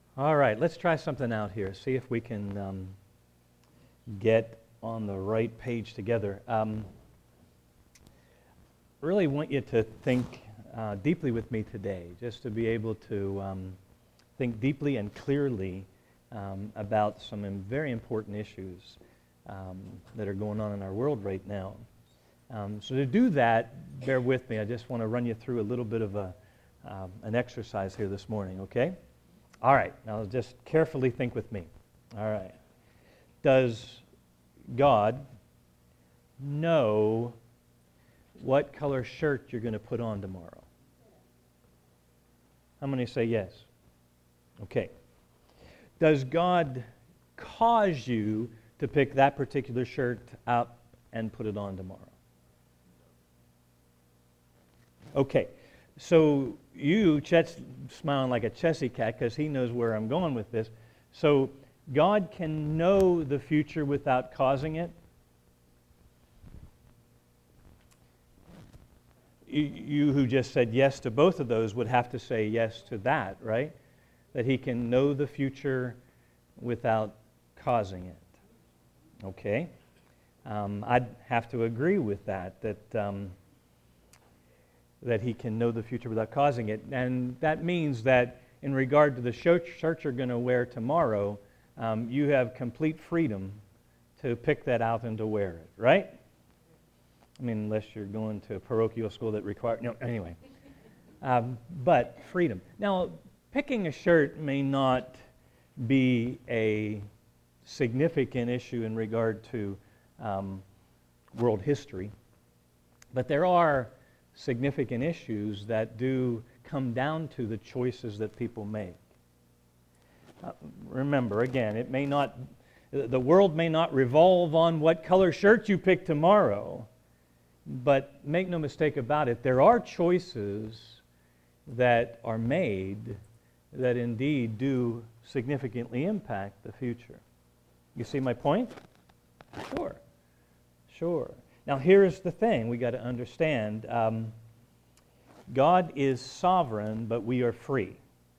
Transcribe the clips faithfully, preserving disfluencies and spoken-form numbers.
All right, let's try something out here. See if we can um, get on the right page together. Um, really want you to think uh, deeply with me today, just to be able to um, think deeply and clearly um, about some very important issues um, that are going on in our world right now. Um, so to do that, bear with me. I just want to run you through a little bit of a, um, an exercise here this morning, okay? All right, now just carefully think with me. All right. Does God know what color shirt you're going to put on tomorrow? How many say yes? Okay. Does God cause you to pick that particular shirt up and put it on tomorrow? Okay. So you, Chet's smiling like a Chessy cat because he knows where I'm going with this. So God can know the future without causing it. You, you who just said yes to both of those would have to say yes to that, right? That He can know the future without causing it. Okay? Um, I'd have to agree with that, that... Um, that He can know the future without causing it. And that means that in regard to the shirt you're going to wear tomorrow, um, you have complete freedom to pick that out and to wear it, right? I mean, unless you're going to a parochial school that requires... No, anyway. Um, but freedom. Now, picking a shirt may not be a significant issue in regard to um, world history, but there are significant issues that do come down to the choices that people make. Uh, remember, again, it may not, the world may not revolve on what color shirt you pick tomorrow, but make no mistake about it, there are choices that are made that indeed do significantly impact the future. You see my point? Sure, sure. Now, here's the thing we got to understand. Um, God is sovereign, but we are free.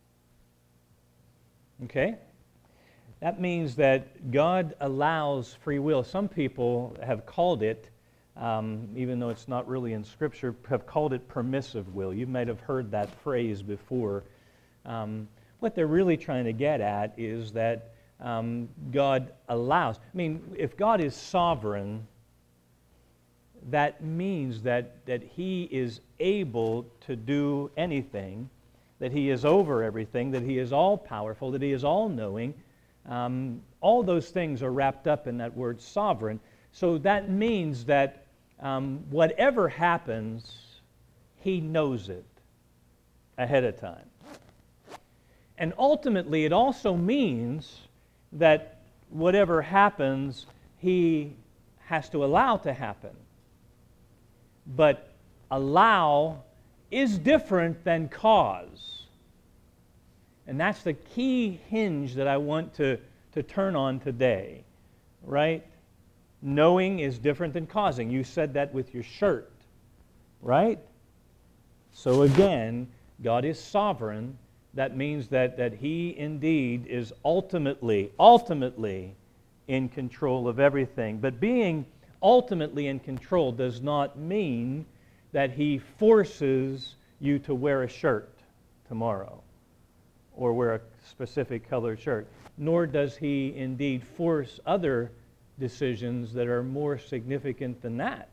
Okay? That means that God allows free will. Some people have called it, um, even though it's not really in Scripture, have called it permissive will. You might have heard that phrase before. Um, what they're really trying to get at is that um, God allows. I mean, if God is sovereign, that means that, that He is able to do anything, that He is over everything, that He is all-powerful, that He is all-knowing. Um, all those things are wrapped up in that word sovereign. So that means that um, whatever happens, He knows it ahead of time. And ultimately, it also means that whatever happens, He has to allow to happen. But allow is different than cause. And that's the key hinge that I want to, to turn on today, right? Knowing is different than causing. You said that with your shirt, right? So again, God is sovereign. That means that, that He indeed is ultimately, ultimately in control of everything. But being ultimately in control does not mean that He forces you to wear a shirt tomorrow or wear a specific colored shirt, nor does He indeed force other decisions that are more significant than that.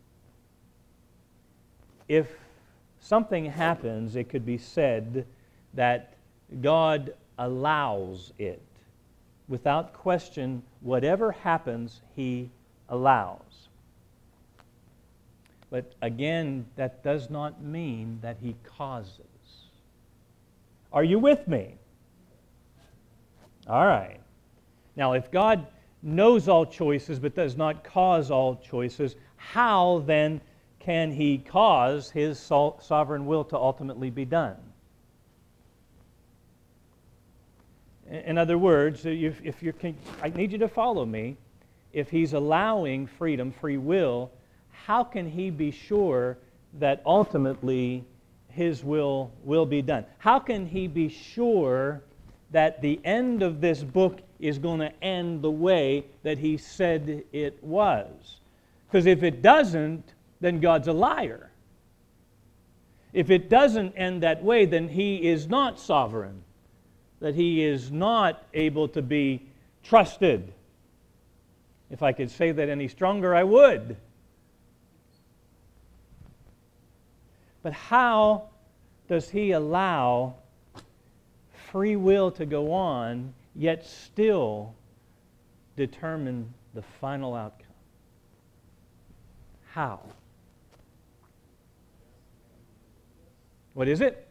If something happens, it could be said that God allows it. Without question, whatever happens, He allows. But again, that does not mean that He causes. Are you with me? All right. Now, if God knows all choices but does not cause all choices, how then can He cause His sovereign will to ultimately be done? In other words, if, if you're, I need you to follow me. If He's allowing freedom, free will, how can He be sure that ultimately His will will be done? How can He be sure that the end of this book is going to end the way that He said it was. Because if it doesn't, then God's a liar. If it doesn't end that way, then He is not sovereign, that He is not able to be trusted. If I could say that any stronger, I would. But how does He allow free will to go on, yet still determine the final outcome? How? What is it?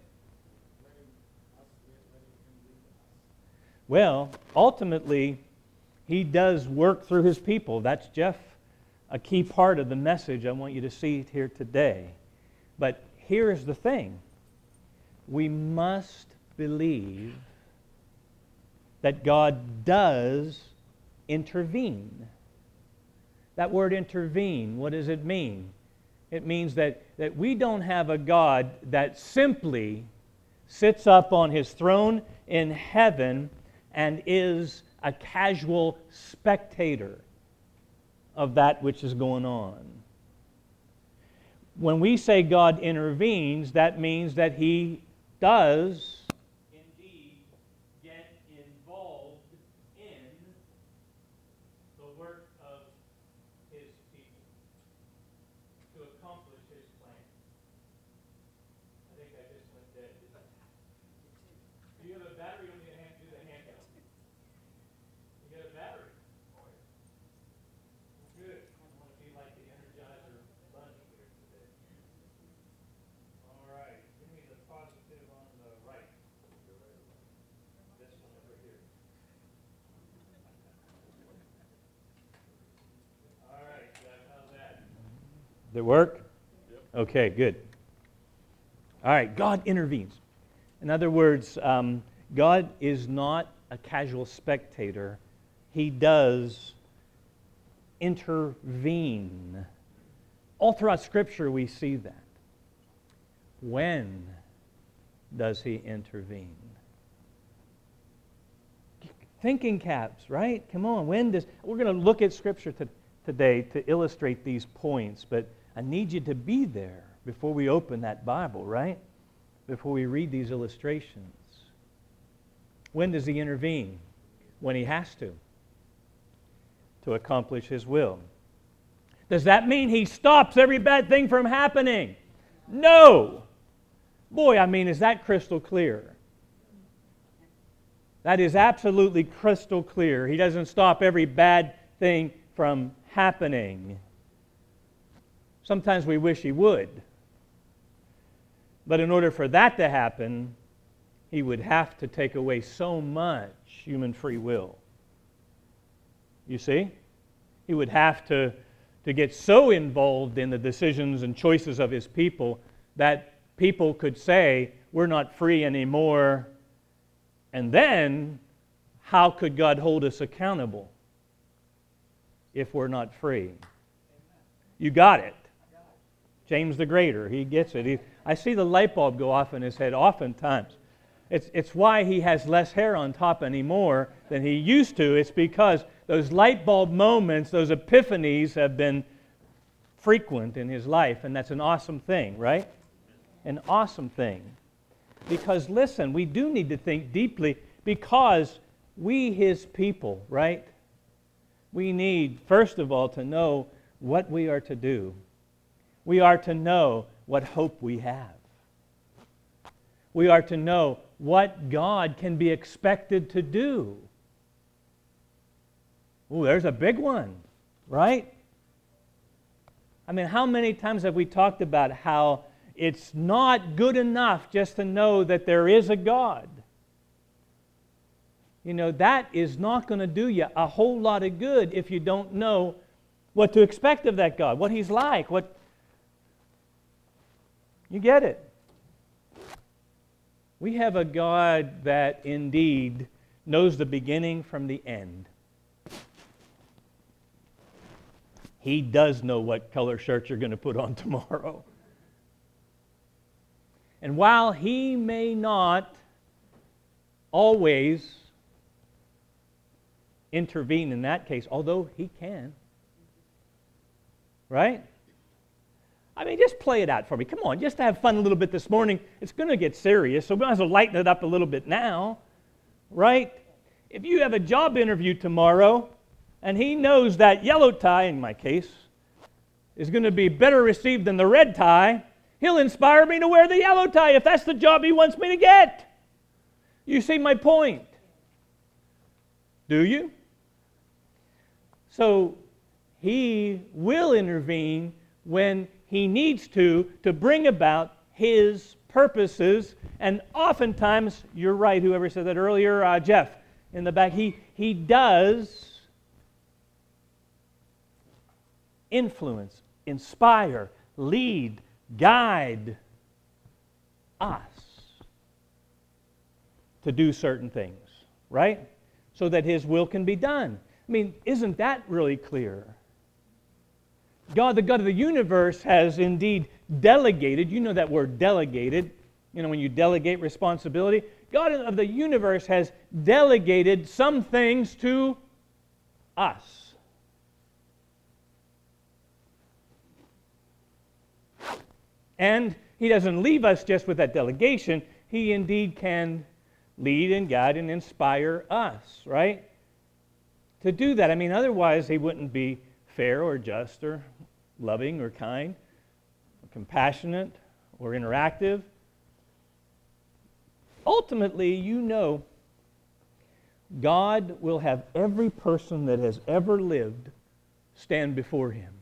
Well, ultimately, He does work through His people. That's, Jeff, a key part of the message I want you to see here today. But here's the thing. We must believe that God does intervene. That word intervene, what does it mean? It means that, that we don't have a God that simply sits up on His throne in heaven and is a casual spectator of that which is going on. When we say God intervenes, that means that He does indeed get involved in the work of His people to accomplish His plan. I think I just went dead. Do you have a battery? You need to hand, do the handheld. You got a battery? Good. I want to be like the Energizer bunny here today. All right. Give me the positive on the right. This one over here. All right, Jeff, how's that? Did it work? Yep. Okay, good. All right, God intervenes. In other words, um, God is not a casual spectator. He does intervene. All throughout Scripture we see that. When does He intervene? Thinking caps, right? Come on, when does... We're going to look at Scripture to, today to illustrate these points, but I need you to be there before we open that Bible, right? Before we read these illustrations. When does He intervene? When He has to, to accomplish His will. Does that mean He stops every bad thing from happening? No! Boy, I mean, is that crystal clear? That is absolutely crystal clear. He doesn't stop every bad thing from happening. Sometimes we wish He would. But in order for that to happen, He would have to take away so much human free will. You see? He would have to, to get so involved in the decisions and choices of His people that people could say, we're not free anymore. And then, how could God hold us accountable if we're not free? You got it. James the Greater, he gets it. He, I see the light bulb go off in his head oftentimes. It's, it's why he has less hair on top anymore than he used to. It's because those light bulb moments, those epiphanies have been frequent in his life, and that's an awesome thing, right? An awesome thing. Because listen, we do need to think deeply because we, His people, right? We need, first of all, to know what we are to do. We are to know what hope we have. We are to know what God can be expected to do. Ooh, there's a big one, right? I mean, how many times have we talked about how it's not good enough just to know that there is a God? You know, that is not going to do you a whole lot of good if you don't know what to expect of that God, what He's like, what... You get it. We have a God that indeed knows the beginning from the end. He does know what color shirt you're going to put on tomorrow. And while He may not always intervene in that case, although He can. Right? I mean, just play it out for me. Come on, just to have fun a little bit this morning. It's going to get serious, so we might as well lighten it up a little bit now. Right? If you have a job interview tomorrow, and he knows that yellow tie, in my case, is going to be better received than the red tie, he'll inspire me to wear the yellow tie if that's the job he wants me to get. You see my point? Do you? So, He will intervene when He needs to, to bring about His purposes. And oftentimes, you're right, whoever said that earlier, uh, Jeff, in the back, he, he does influence, inspire, lead, guide us to do certain things, right? So that His will can be done. I mean, isn't that really clear? God, the God of the universe, has indeed delegated. You know that word delegated. You know, when you delegate responsibility. God of the universe has delegated some things to us. And He doesn't leave us just with that delegation. He indeed can lead and guide and inspire us, right? To do that. I mean, otherwise He wouldn't be fair or just or loving or kind or compassionate or interactive. Ultimately, you know, God will have every person that has ever lived stand before Him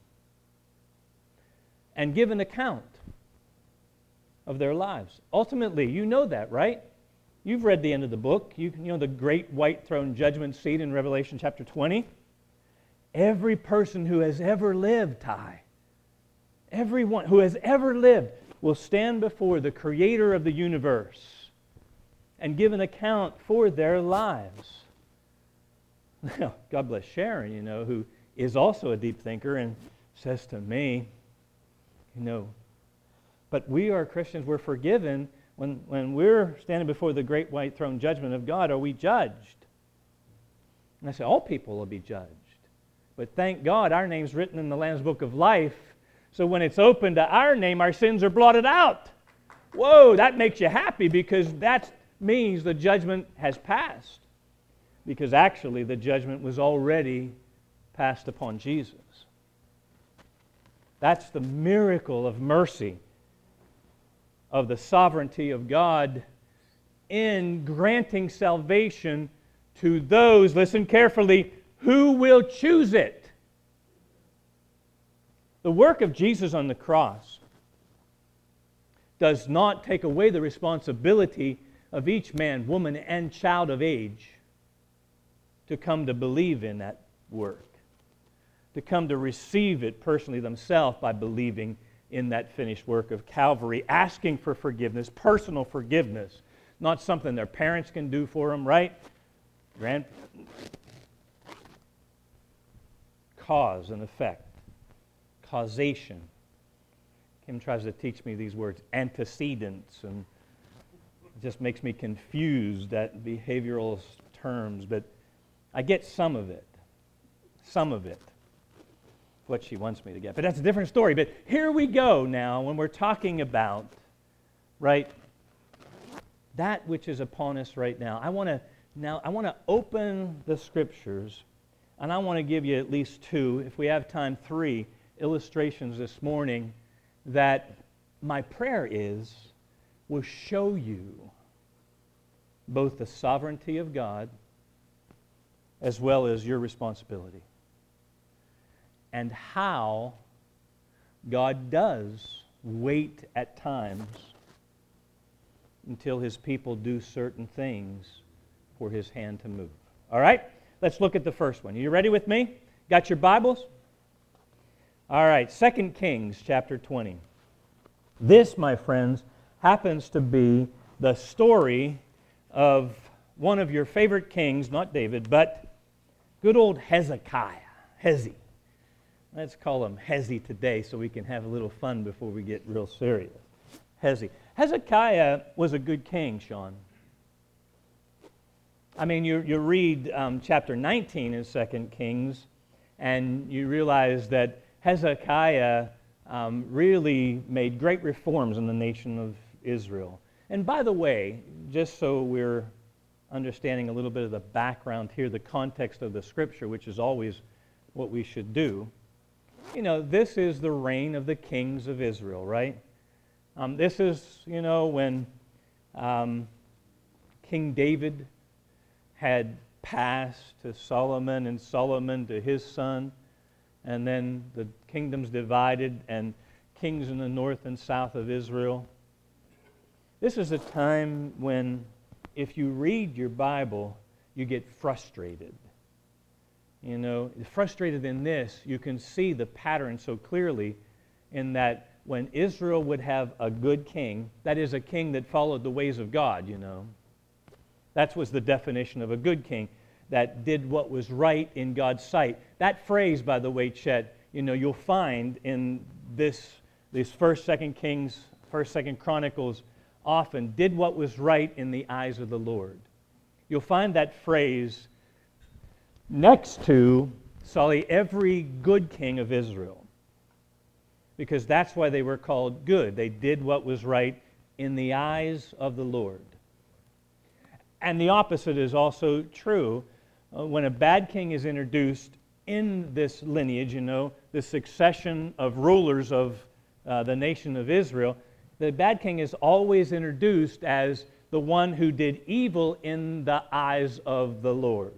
and give an account of their lives. Ultimately, you know that, right? You've read the end of the book. You, you know the great white throne judgment seat in Revelation chapter twenty. Every person who has ever lived, Ty, everyone who has ever lived will stand before the Creator of the universe and give an account for their lives. Well, God bless Sharon, you know, who is also a deep thinker and says to me, you know, but we are Christians, we're forgiven. When, when we're standing before the great white throne judgment of God, are we judged? And I say, all people will be judged. But thank God our name's written in the Lamb's Book of Life, so when it's open to our name, our sins are blotted out. Whoa, that makes you happy, because that means the judgment has passed. Because actually the judgment was already passed upon Jesus. That's the miracle of mercy, of the sovereignty of God in granting salvation to those, listen carefully, who will choose it. The work of Jesus on the cross does not take away the responsibility of each man, woman, and child of age to come to believe in that work, to come to receive it personally themselves by believing in that finished work of Calvary, asking for forgiveness, personal forgiveness, not something their parents can do for them, right? Grand cause and effect, causation. Kim tries to teach me these words, antecedents, and it just makes me confused at behavioral terms, but I get some of it, some of it. What she wants me to get. But that's a different story. But here we go now when we're talking about, right, that which is upon us right now. I want to now I want to open the Scriptures, and I want to give you at least two, if we have time, three illustrations this morning that my prayer is will show you both the sovereignty of God as well as your responsibility, and how God does wait at times until His people do certain things for His hand to move. All right? Let's look at the first one. Are you ready with me? Got your Bibles? All right, Second Kings chapter twenty. This, my friends, happens to be the story of one of your favorite kings, not David, but good old Hezekiah, Hezi. Let's call him Hezi today so we can have a little fun before we get real serious. Hezi. Hezekiah was a good king, Sean. I mean, you, you read um, chapter nineteen in Second Kings, and you realize that Hezekiah um, really made great reforms in the nation of Israel. And by the way, just so we're understanding a little bit of the background here, the context of the Scripture, which is always what we should do, you know, this is the reign of the kings of Israel, right? Um, this is, you know, when um, King David had passed to Solomon, and Solomon to his son, and then the kingdoms divided, and kings in the north and south of Israel. This is a time when, if you read your Bible, you get frustrated. You know, frustrated in this, you can see the pattern so clearly in that when Israel would have a good king, that is a king that followed the ways of God, you know. That was the definition of a good king, that did what was right in God's sight. That phrase, by the way, Chet, you know, you'll find in this, these First, Second Kings, First, Second Chronicles, often, did what was right in the eyes of the Lord. You'll find that phrase next to, Solly, every good king of Israel. Because that's why they were called good. They did what was right in the eyes of the Lord. And the opposite is also true. Uh, when a bad king is introduced in this lineage, you know, the succession of rulers of uh, the nation of Israel, the bad king is always introduced as the one who did evil in the eyes of the Lord.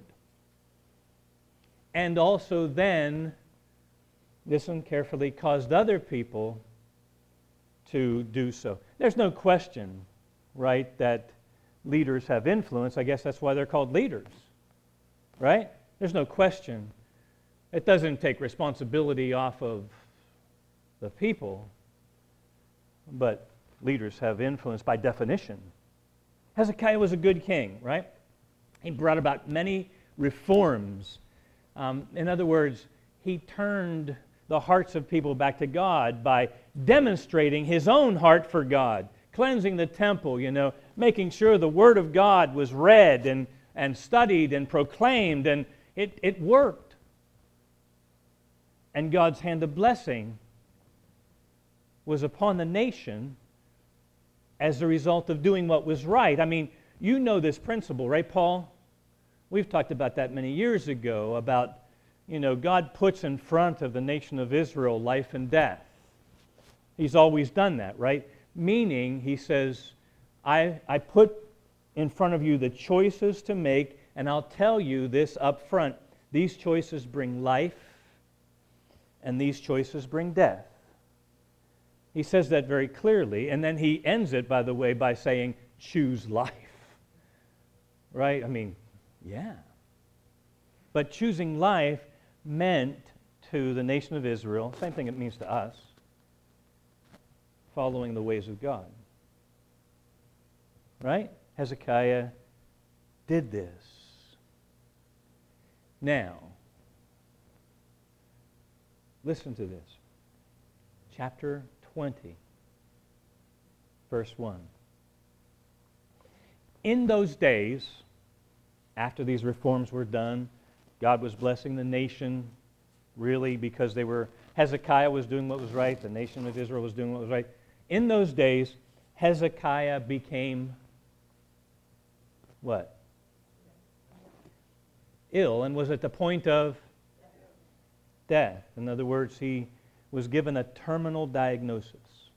And also then, listen carefully, caused other people to do so. There's no question, right, that leaders have influence. I guess that's why they're called leaders, right? There's no question. It doesn't take responsibility off of the people, but leaders have influence by definition. Hezekiah was a good king, right? He brought about many reforms. Um, in other words, he turned the hearts of people back to God by demonstrating his own heart for God, cleansing the temple, you know, making sure the Word of God was read and, and studied and proclaimed, and it, it worked. And God's hand of blessing was upon the nation as a result of doing what was right. I mean, you know this principle, right, Paul? We've talked about that many years ago, about, you know, God puts in front of the nation of Israel life and death. He's always done that, right? Meaning, he says, I, I put in front of you the choices to make, and I'll tell you this up front. These choices bring life, and these choices bring death. He says that very clearly, and then he ends it, by the way, by saying, choose life. Right? I mean, yeah. But choosing life meant to the nation of Israel, same thing it means to us, following the ways of God. Right? Hezekiah did this. Now, listen to this. Chapter twenty, verse one. In those days, after these reforms were done, God was blessing the nation, really, because they were, Hezekiah was doing what was right, the nation of Israel was doing what was right. In those days, Hezekiah became what? Ill, and was at the point of death. In other words, he was given a terminal diagnosis.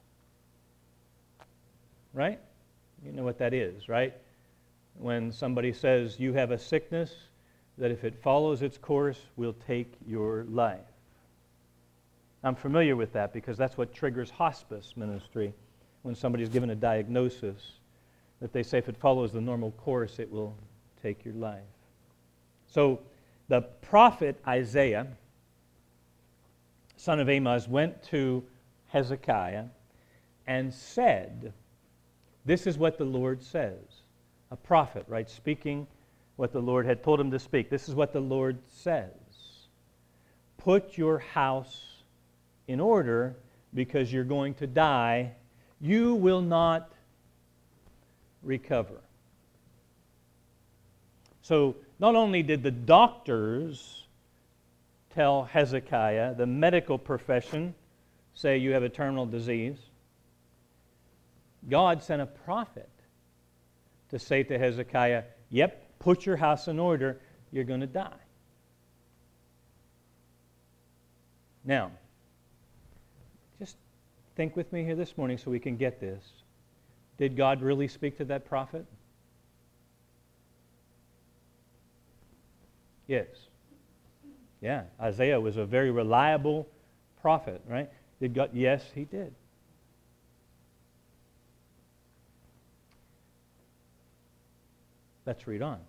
Right? You know what that is, right? When somebody says you have a sickness that if it follows its course will take your life. I'm familiar with that because that's what triggers hospice ministry when somebody's given a diagnosis, that they say if it follows the normal course it will take your life. So the prophet Isaiah, son of Amoz, went to Hezekiah and said, this is what the Lord says. A prophet, right, speaking what the Lord had told him to speak. This is what the Lord says. Put your house in order because you're going to die. You will not recover. So not only did the doctors tell Hezekiah, the medical profession, say you have a terminal disease, God sent a prophet to say to Hezekiah, yep, put your house in order, you're going to die. Now, just think with me here this morning so we can get this. Did God really speak to that prophet? Yes. Yeah, Isaiah was a very reliable prophet, right? Did God? Yes, he did. Let's read on.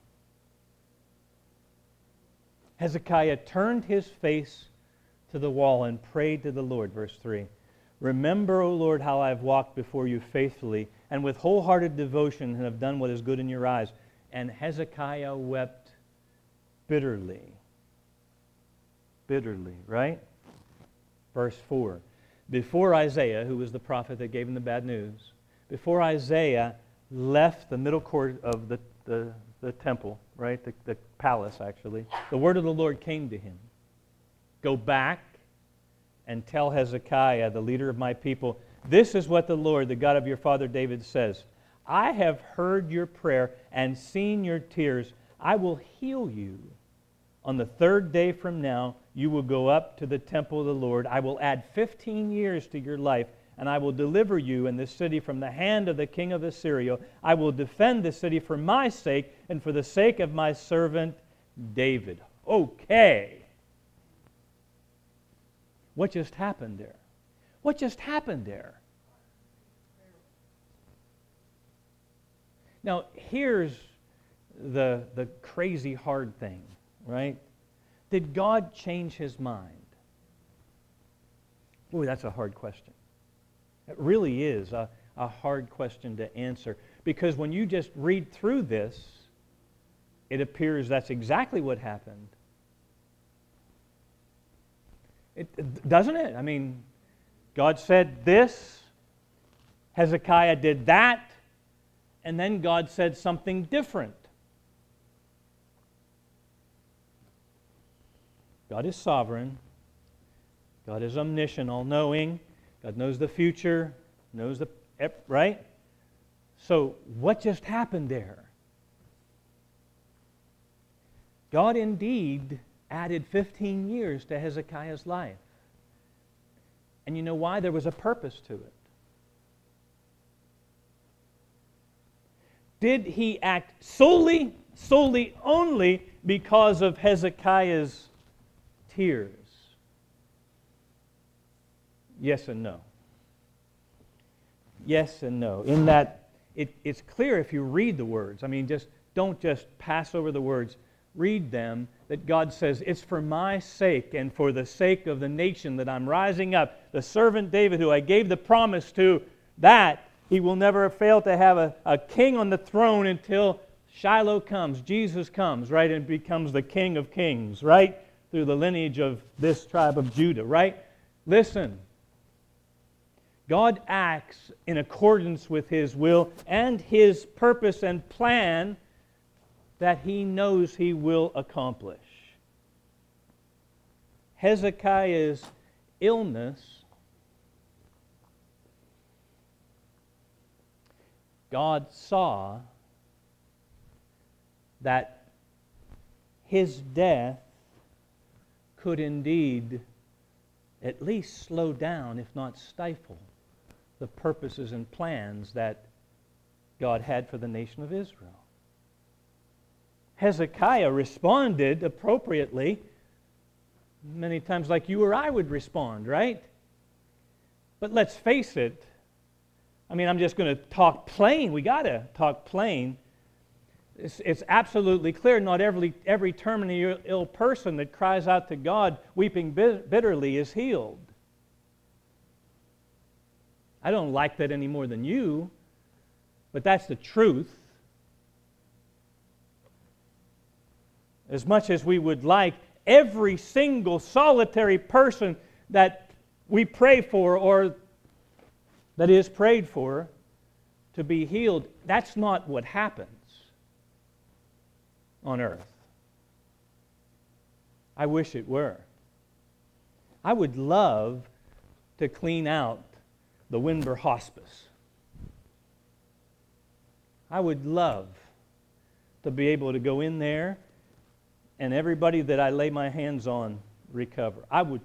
Hezekiah turned his face to the wall and prayed to the Lord, verse three. Remember, O Lord, how I have walked before you faithfully and with wholehearted devotion and have done what is good in your eyes. And Hezekiah wept bitterly. Bitterly, right? Verse four. Before Isaiah, who was the prophet that gave him the bad news, before Isaiah left the middle court of the, the, the temple, right, the, the palace actually, the word of the Lord came to him. Go back and tell Hezekiah, the leader of my people, this is what the Lord, the God of your father David says. I have heard your prayer and seen your tears. I will heal you. On the third day from now, you will go up to the temple of the Lord. I will add fifteen years to your life, and I will deliver you and this city from the hand of the king of Assyria. I will defend the city for my sake and for the sake of my servant David. Okay. What just happened there? What just happened there? Now, here's the, the crazy hard thing, right? Did God change his mind? Boy, that's a hard question. It really is a, a hard question to answer. Because when you just read through this, it appears that's exactly what happened. It, doesn't it? I mean, God said this, Hezekiah did that, and then God said something different. God is sovereign. God is omniscient, all-knowing. God knows the future, knows the, right? So what just happened there? God indeed added fifteen years to Hezekiah's life. And you know why? There was a purpose to it. Did he act solely, solely only because of Hezekiah's tears? Yes and no. Yes and no. In that, it, it's clear if you read the words. I mean, just don't just pass over the words. Read them, that God says, it's for my sake and for the sake of the nation that I'm rising up. The servant David, who I gave the promise to, that he will never fail to have a, a king on the throne until Shiloh comes, Jesus comes, right, and becomes the King of Kings, right, through the lineage of this tribe of Judah, right? Listen, God acts in accordance with His will and His purpose and plan that He knows He will accomplish. Hezekiah's illness, God saw that his death could indeed at least slow down, if not stifle, the purposes and plans that God had for the nation of Israel. Hezekiah responded appropriately, many times like you or I would respond, right? But let's face it, I mean, I'm just going to talk plain. We got to talk plain. It's, it's absolutely clear not every, every terminally ill person that cries out to God weeping bitterly is healed. I don't like that any more than you, but that's the truth. As much as we would like every single solitary person that we pray for or that is prayed for to be healed, that's not what happens. on earth. I wish it were. I would love to clean out the Windber Hospice. I would love to be able to go in there and everybody that I lay my hands on recover. I would.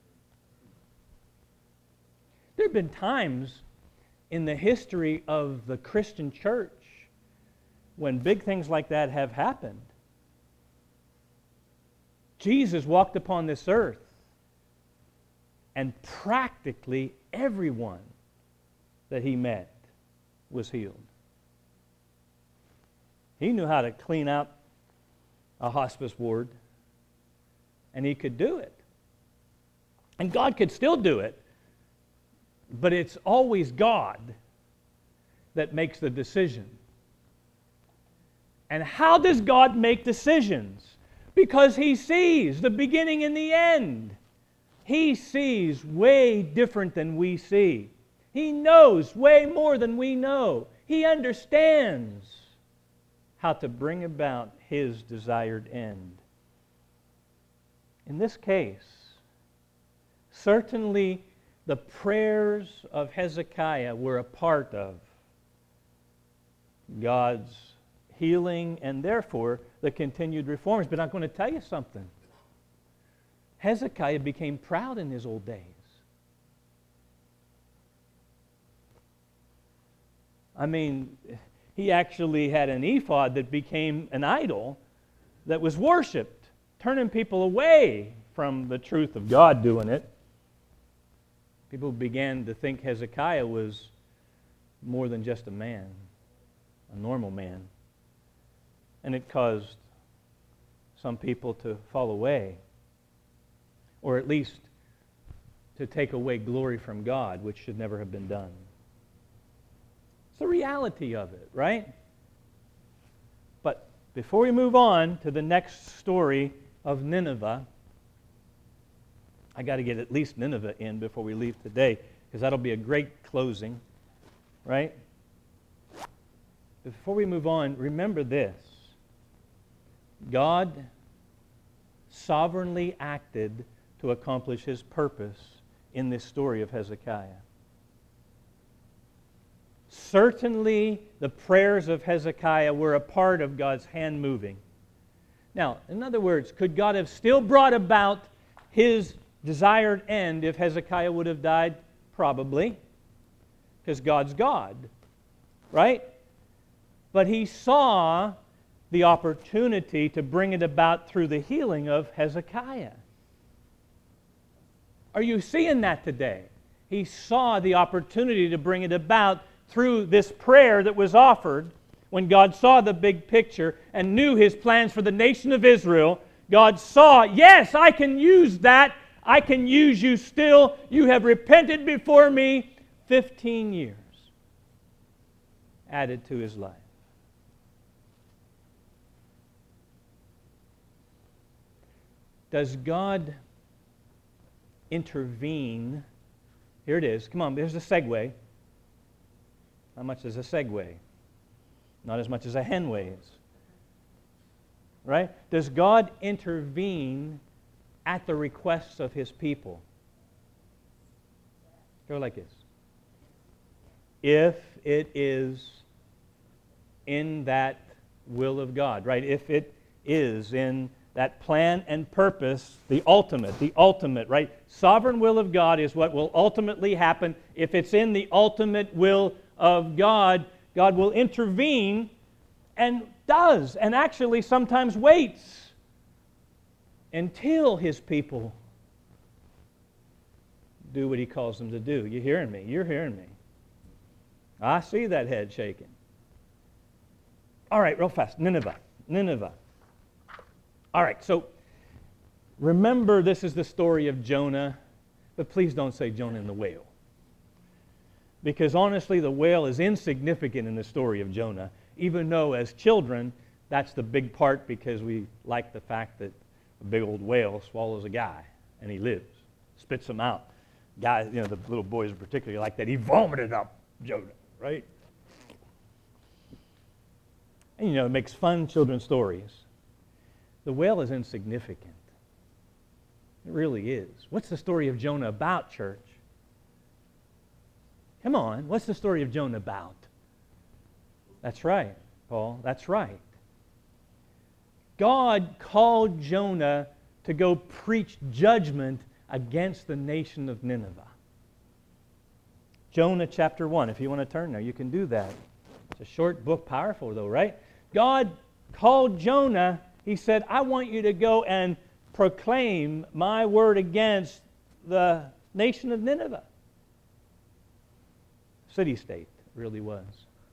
There have been times in the history of the Christian church when big things like that have happened. Jesus walked upon this earth, and practically everyone that he met was healed. He knew how to clean out a hospice ward, and he could do it. And God could still do it, but it's always God that makes the decision. And how does God make decisions? Because He sees the beginning and the end. He sees way different than we see. He knows way more than we know. He understands how to bring about His desired end. In this case, certainly the prayers of Hezekiah were a part of God's healing and therefore the continued reforms. But I'm going to tell you something. Hezekiah became proud in his old days. I mean, he actually had an ephod that became an idol that was worshipped, turning people away from the truth of God doing it. People began to think Hezekiah was more than just a man, a normal man. And it caused some people to fall away, or at least to take away glory from God, which should never have been done. It's the reality of it, right? But before we move on to the next story of Nineveh, I got to get at least Nineveh in before we leave today, because that'll be a great closing, right? Before we move on, remember this. God sovereignly acted to accomplish His purpose in this story of Hezekiah. Certainly, the prayers of Hezekiah were a part of God's hand moving. Now, in other words, could God have still brought about His desired end if Hezekiah would have died? Probably, because God's God, right? But He saw the opportunity to bring it about through the healing of Hezekiah. Are you seeing that today? He saw the opportunity to bring it about through this prayer that was offered. When God saw the big picture and knew His plans for the nation of Israel, God saw, yes, I can use that. I can use you still. You have repented before me. Fifteen years added to his life. Does God intervene? Here it is. Come on, there's a segue. How much is a segue? Not as much as a hen weighs. Right? Does God intervene at the requests of His people? Go like this. If it is in that will of God, right? If it is in that plan and purpose, the ultimate, the ultimate, right? Sovereign will of God is what will ultimately happen. If it's in the ultimate will of God, God will intervene and does, and actually sometimes waits until His people do what He calls them to do. You hearing me? You're hearing me. I see that head shaking. All right, real fast. Nineveh. Nineveh. All right, so remember this is the story of Jonah, but please don't say Jonah and the whale. Because honestly, the whale is insignificant in the story of Jonah, even though as children, that's the big part because we like the fact that a big old whale swallows a guy and he lives, spits him out. Guys, you know, the little boys in particular like that. He vomited up Jonah, right? And you know, it makes fun children's stories. The whale is insignificant. It really is. What's the story of Jonah about, church? Come on, what's the story of Jonah about? That's right, Paul, that's right. God called Jonah to go preach judgment against the nation of Nineveh. Jonah chapter one, if you want to turn there, you can do that. It's a short book, powerful though, right? God called Jonah, he said, I want you to go and proclaim my word against the nation of Nineveh. City-state really was.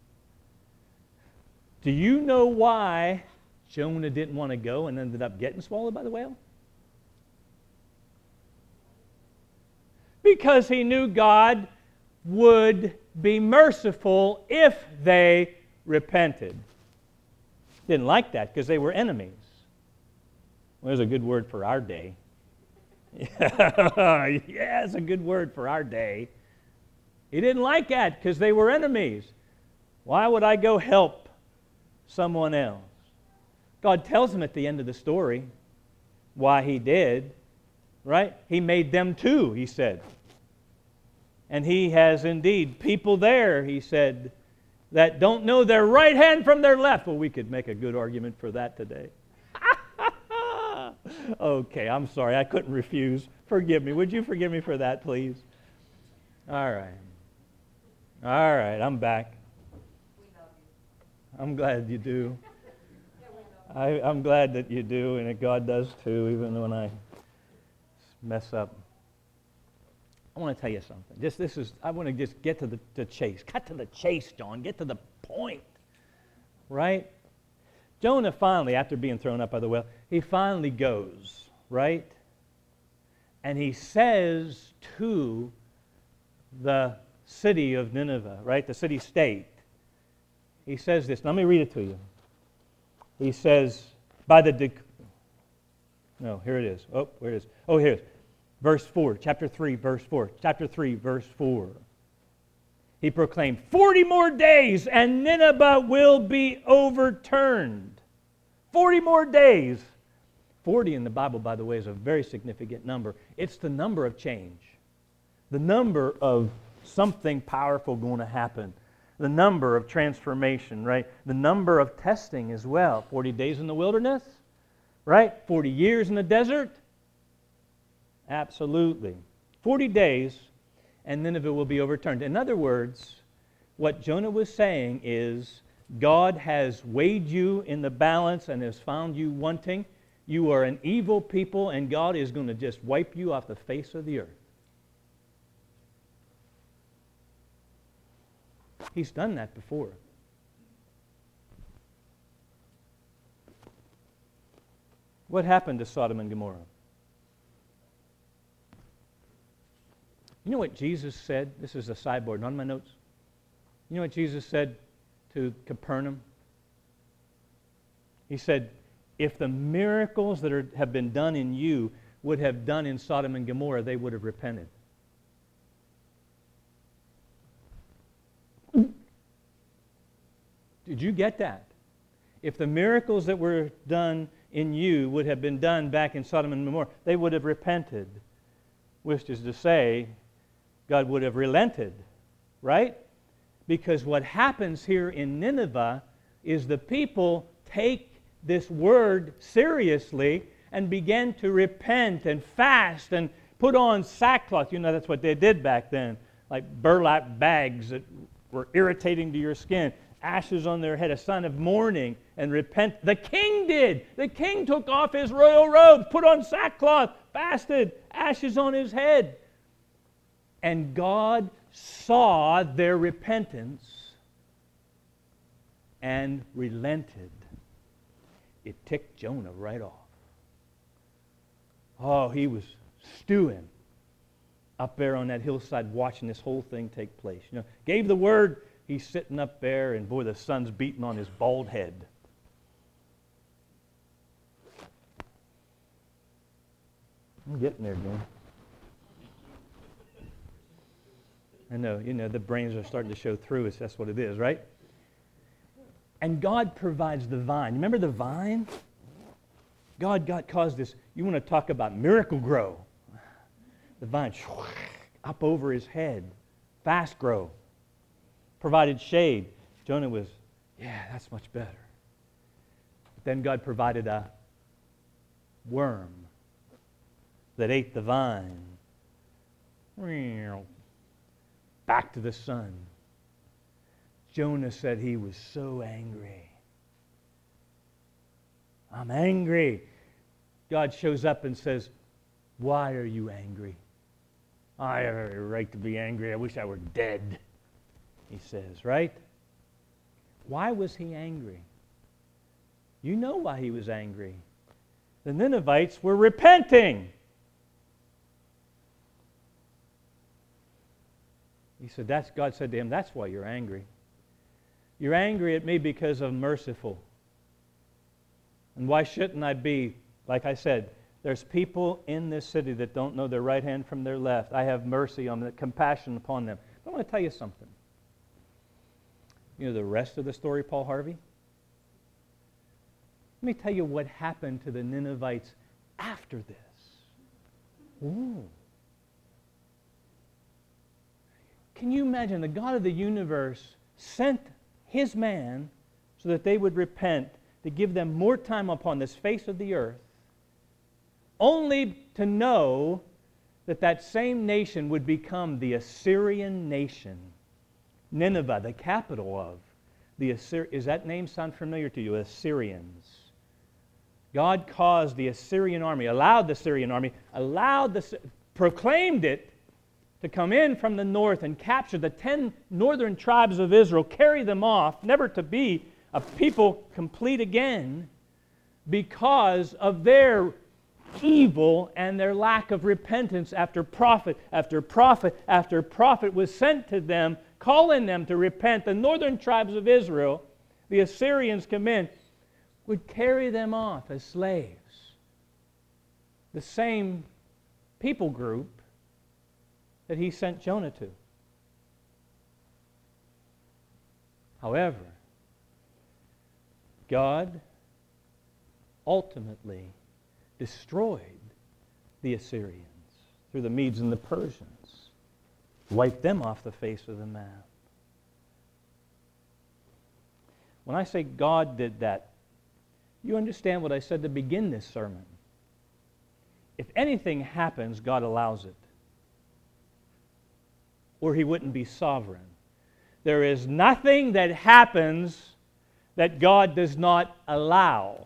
Do you know why Jonah didn't want to go and ended up getting swallowed by the whale? Because he knew God would be merciful if they repented. Didn't like that because they were enemies. Well, there's a good word for our day. Yeah, it's a good word for our day. He didn't like that because they were enemies. Why would I go help someone else? God tells him at the end of the story why he did, right? He made them too, he said. And he has indeed people there, he said, that don't know their right hand from their left. Well, we could make a good argument for that today. Okay, I'm sorry. I couldn't refuse. Forgive me. Would you forgive me for that, please? All right. All right, I'm back. I'm glad you do. I, I'm glad that you do, and that God does too, even when I mess up. I want to tell you something. Just this is. I want to just get to the, the chase. Cut to the chase, John. Get to the point. Right? Jonah finally, after being thrown up by the whale, he finally goes, right? And he says to the city of Nineveh, right? The city-state. He says this. Let me read it to you. He says, by the... Dec- no, here it is. Oh, where it is. Oh, here it is. Verse four, chapter three, verse four. Chapter three, verse four. He proclaimed, forty more days and Nineveh will be overturned. Forty more days. Forty in the Bible, by the way, is a very significant number. It's the number of change. The number of something powerful going to happen. The number of transformation, right? The number of testing as well. Forty days in the wilderness, right? Forty years in the desert. Absolutely. Forty days, and Nineveh will be overturned. In other words, what Jonah was saying is, God has weighed you in the balance and has found you wanting. You are an evil people, and God is going to just wipe you off the face of the earth. He's done that before. What happened to Sodom and Gomorrah? You know what Jesus said? This is a sideboard, not on my notes. You know what Jesus said to Capernaum? He said, if the miracles that are, have been done in you would have done in Sodom and Gomorrah, they would have repented. Did you get that? If the miracles that were done in you would have been done back in Sodom and Gomorrah, they would have repented. Which is to say, God would have relented, right? Because what happens here in Nineveh is the people take this word seriously and begin to repent and fast and put on sackcloth. You know, that's what they did back then. Like burlap bags that were irritating to your skin. Ashes on their head, a sign of mourning and repent. The king did. The king took off his royal robes, put on sackcloth, fasted, ashes on his head. And God saw their repentance and relented. It ticked Jonah right off. Oh, he was stewing up there on that hillside watching this whole thing take place. You know, gave the word. He's sitting up there, and boy, the sun's beating on his bald head. I'm getting there, man. I know, you know, the brains are starting to show through us. That's what it is, right? And God provides the vine. Remember the vine? God got caused this. You want to talk about miracle grow. The vine up over his head. Fast grow. Provided shade. Jonah was, yeah, that's much better. But then God provided a worm that ate the vine. Back to the sun. Jonah said he was so angry. I'm angry. God shows up and says, why are you angry? I have a right to be angry. I wish I were dead, he says, right? Why was he angry? You know why he was angry. The Ninevites were repenting. He said, that's, God said to him, that's why you're angry. You're angry at me because I'm merciful. And why shouldn't I be? Like I said, there's people in this city that don't know their right hand from their left. I have mercy on them, compassion upon them. But I want to tell you something. You know the rest of the story, Paul Harvey? Let me tell you what happened to the Ninevites after this. Ooh. Can you imagine the God of the universe sent his man so that they would repent, to give them more time upon this face of the earth, only to know that that same nation would become the Assyrian nation. Nineveh, the capital of the Assyrians. Does that name sound familiar to you? Assyrians. God caused the Assyrian army, allowed the Assyrian army, allowed the, proclaimed it to come in from the north and capture the ten northern tribes of Israel, carry them off, never to be a people complete again, because of their evil and their lack of repentance after prophet after prophet after prophet was sent to them, calling them to repent. The northern tribes of Israel, the Assyrians come in, would carry them off as slaves. The same people group that he sent Jonah to. However, God ultimately destroyed the Assyrians through the Medes and the Persians, wiped them off the face of the map. When I say God did that, you understand what I said to begin this sermon. If anything happens, God allows it, or he wouldn't be sovereign. There is nothing that happens that God does not allow.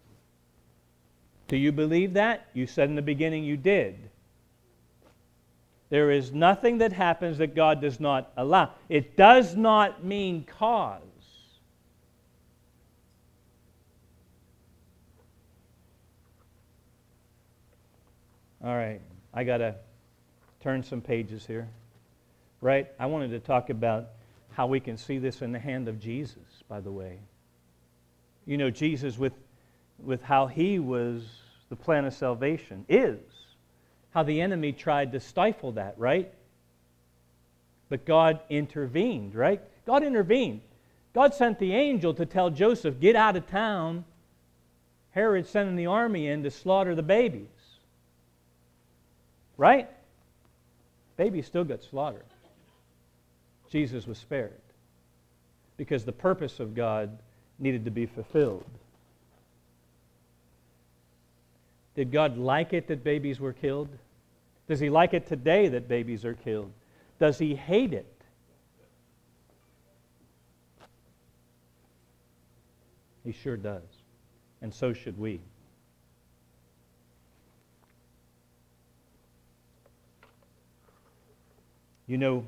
Do you believe that? You said in the beginning you did. There is nothing that happens that God does not allow. It does not mean cause. All right, I got to turn some pages here. Right? I wanted to talk about how we can see this in the hand of Jesus, by the way. You know, Jesus with, with how he was the plan of salvation is. How the enemy tried to stifle that, right? But God intervened, right? God intervened. God sent the angel to tell Joseph, get out of town. Herod's sending the army in to slaughter the babies. Right? Babies still got slaughtered. Jesus was spared because the purpose of God needed to be fulfilled. Did God like it that babies were killed? Does he like it today that babies are killed? Does he hate it? He sure does. And so should we. You know,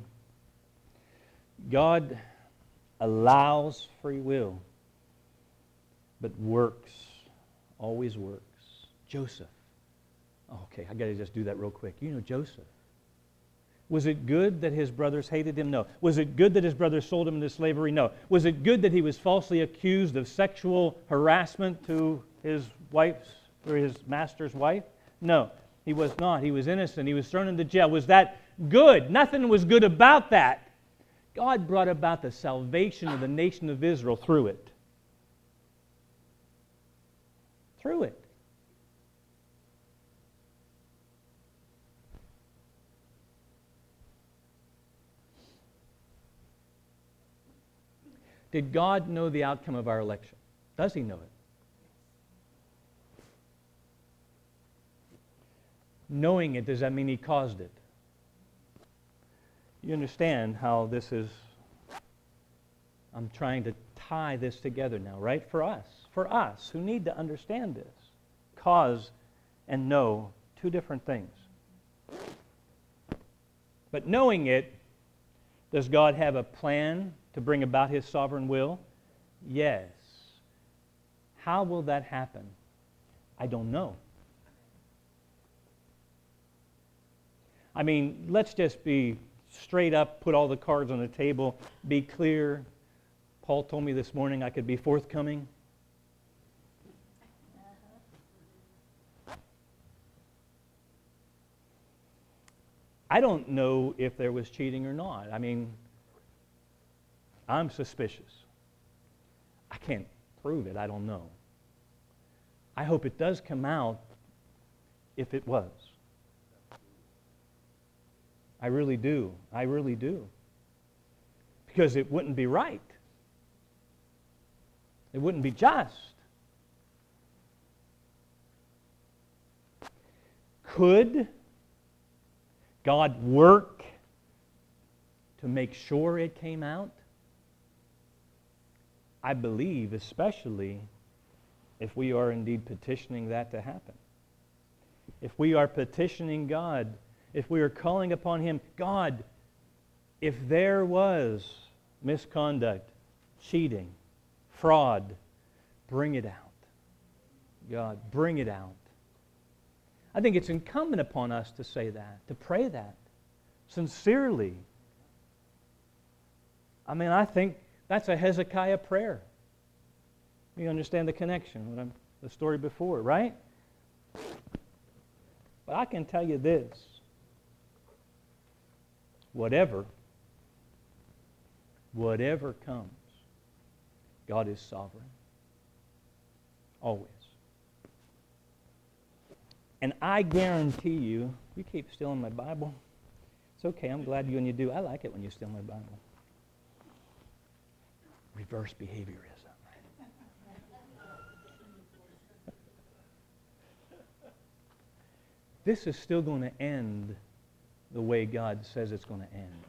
God allows free will, but works, always works. Joseph. Okay, I got to just do that real quick. You know Joseph. Was it good that his brothers hated him? No. Was it good that his brothers sold him into slavery? No. Was it good that he was falsely accused of sexual harassment to his wife's or his master's wife? No, he was not. He was innocent. He was thrown into jail. Was that good? Nothing was good about that. God brought about the salvation of the nation of Israel through it. Through it. Did God know the outcome of our election? Does He know it? Knowing it, does that mean He caused it? You understand how this is, I'm trying to tie this together now, right? For us, for us who need to understand this. Cause and know, two different things. But knowing it, does God have a plan to bring about His sovereign will? Yes. How will that happen? I don't know. I mean, let's just be straight up, put all the cards on the table, be clear. Paul told me this morning I could be forthcoming. I don't know if there was cheating or not. I mean, I'm suspicious. I can't prove it. I don't know. I hope it does come out if it was. I really do. I really do. Because it wouldn't be right. It wouldn't be just. Could God work to make sure it came out? I believe, especially if we are indeed petitioning that to happen. If we are petitioning God, if we are calling upon Him, God, if there was misconduct, cheating, fraud, bring it out. God, bring it out. I think it's incumbent upon us to say that, to pray that, sincerely. I mean, I think that's a Hezekiah prayer. You understand the connection, what I'm, the story before, right? But I can tell you this. Whatever, whatever comes, God is sovereign. Always. And I guarantee you, you keep stealing my Bible. It's okay, I'm glad you and you do. I like it when you steal my Bible. Reverse behaviorism. This is still going to end the way God says it's going to end.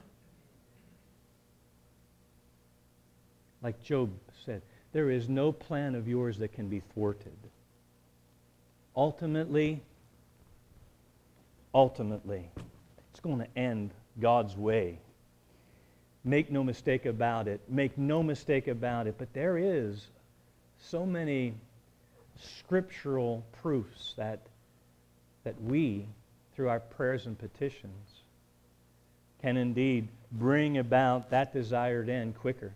Like Job said, there is no plan of yours that can be thwarted. Ultimately, ultimately, it's going to end God's way. Make no mistake about it. Make no mistake about it. But there is so many scriptural proofs that, that we, through our prayers and petitions, can indeed bring about that desired end quicker.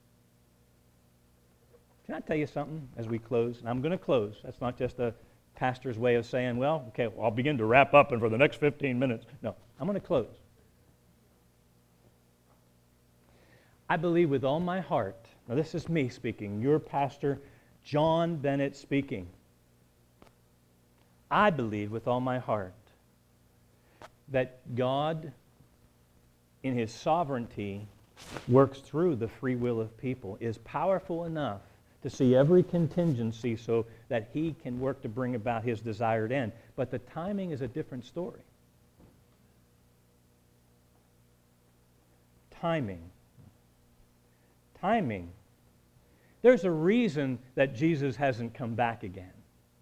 Can I tell you something as we close? And I'm going to close. That's not just a pastor's way of saying, well, okay, well, I'll begin to wrap up and for the next fifteen minutes. No, I'm going to close. I believe with all my heart, now this is me speaking, your pastor, John Bennett speaking. I believe with all my heart that God, in His sovereignty, works through the free will of people, is powerful enough to see every contingency so that He can work to bring about His desired end. But the timing is a different story. Timing. Timing. There's a reason that Jesus hasn't come back again.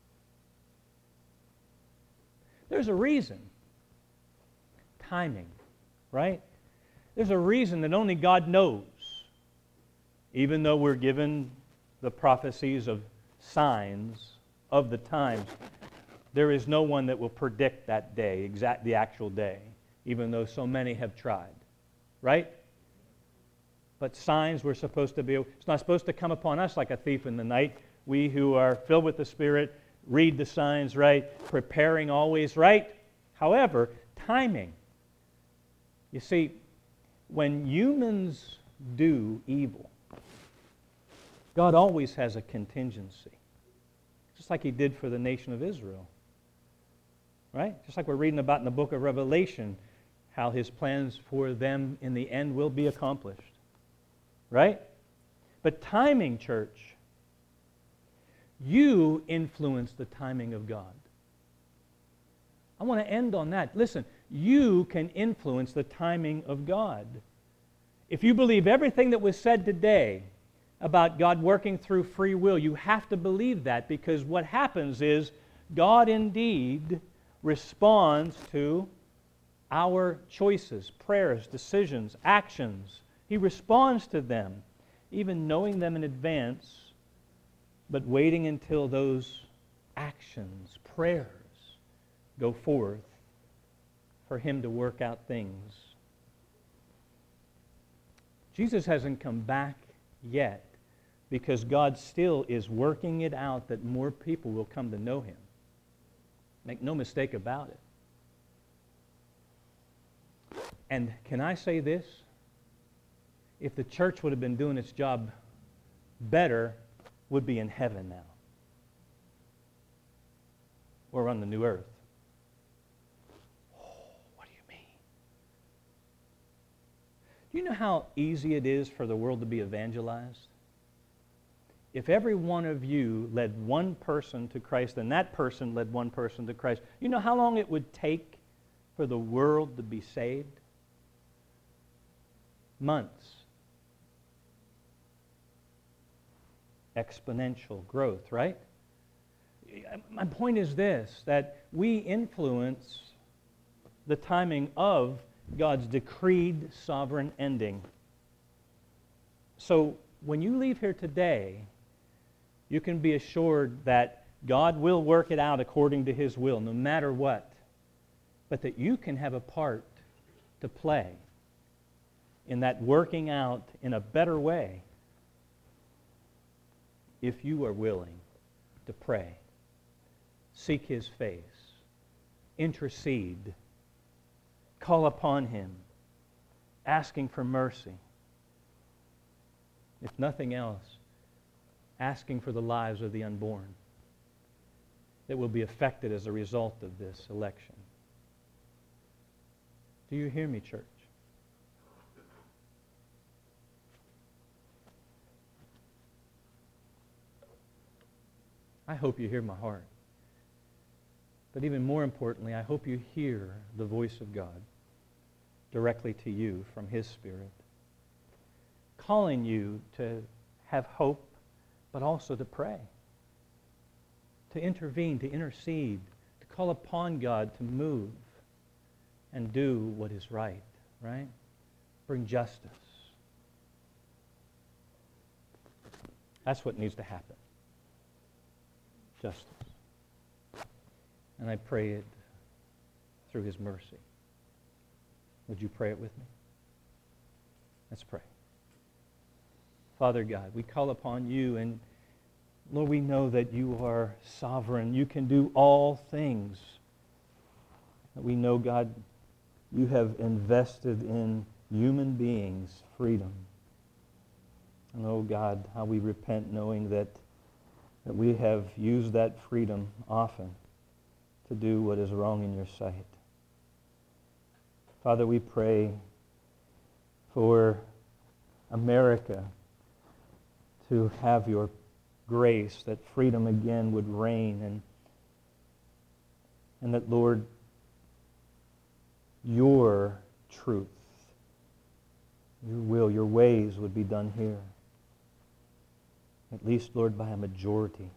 There's a reason. Timing, right? There's a reason that only God knows. Even though we're given the prophecies of signs of the times, there is no one that will predict that day, exact the actual day, even though so many have tried. Right? But signs were supposed to be, it's not supposed to come upon us like a thief in the night. We who are filled with the Spirit read the signs right, preparing always right. However, timing. You see, when humans do evil, God always has a contingency. Just like He did for the nation of Israel. Right? Just like we're reading about in the book of Revelation, how His plans for them in the end will be accomplished. Right? But timing, church, you influence the timing of God. I want to end on that. Listen, you can influence the timing of God. If you believe everything that was said today about God working through free will, you have to believe that, because what happens is God indeed responds to our choices, prayers, decisions, actions. He responds to them, even knowing them in advance, but waiting until those actions, prayers, go forth for Him to work out things. Jesus hasn't come back yet because God still is working it out that more people will come to know Him. Make no mistake about it. And can I say this? If the church would have been doing its job better, would be in heaven now. Or on the new earth. Oh, what do you mean? Do you know how easy it is for the world to be evangelized? If every one of you led one person to Christ, and that person led one person to Christ, you know how long it would take for the world to be saved? Months. Exponential growth, right? My point is this, that we influence the timing of God's decreed sovereign ending. So when you leave here today, you can be assured that God will work it out according to His will, no matter what. But that you can have a part to play in that working out in a better way if you are willing to pray, seek His face, intercede, call upon Him, asking for mercy. If nothing else, asking for the lives of the unborn that will be affected as a result of this election. Do you hear me, church? I hope you hear my heart. But even more importantly, I hope you hear the voice of God directly to you from His Spirit, calling you to have hope, but also to pray, to intervene, to intercede, to call upon God to move and do what is right, right? Bring justice. That's what needs to happen. Justice. And I pray it through His mercy. Would you pray it with me? Let's pray. Father God, we call upon You, and Lord, we know that You are sovereign. You can do all things. We know, God, You have invested in human beings freedom. And oh God, how we repent knowing that, that we have used that freedom often to do what is wrong in Your sight. Father, we pray for America to have Your grace, that freedom again would reign, and, and that, Lord, Your truth, Your will, Your ways would be done here. At least, Lord, by a majority.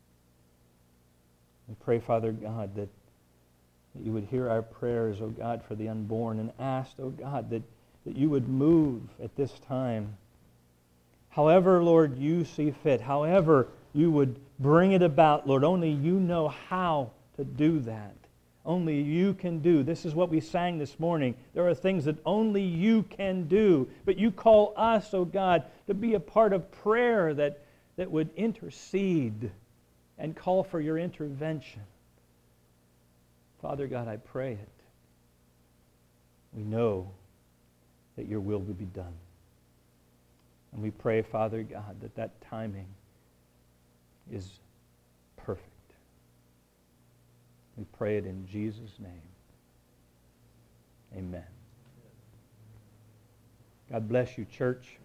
We pray, Father God, that, that You would hear our prayers, oh God, for the unborn, and ask, oh God, that, that You would move at this time. However, Lord, You see fit, however You would bring it about, Lord, only You know how to do that. Only You can do. This is what we sang this morning. There are things that only You can do. But You call us, oh God, to be a part of prayer that, that would intercede and call for Your intervention. Father God, I pray it. We know that Your will will be done. And we pray, Father God, that that timing is perfect. We pray it in Jesus' name. Amen. God bless you, church.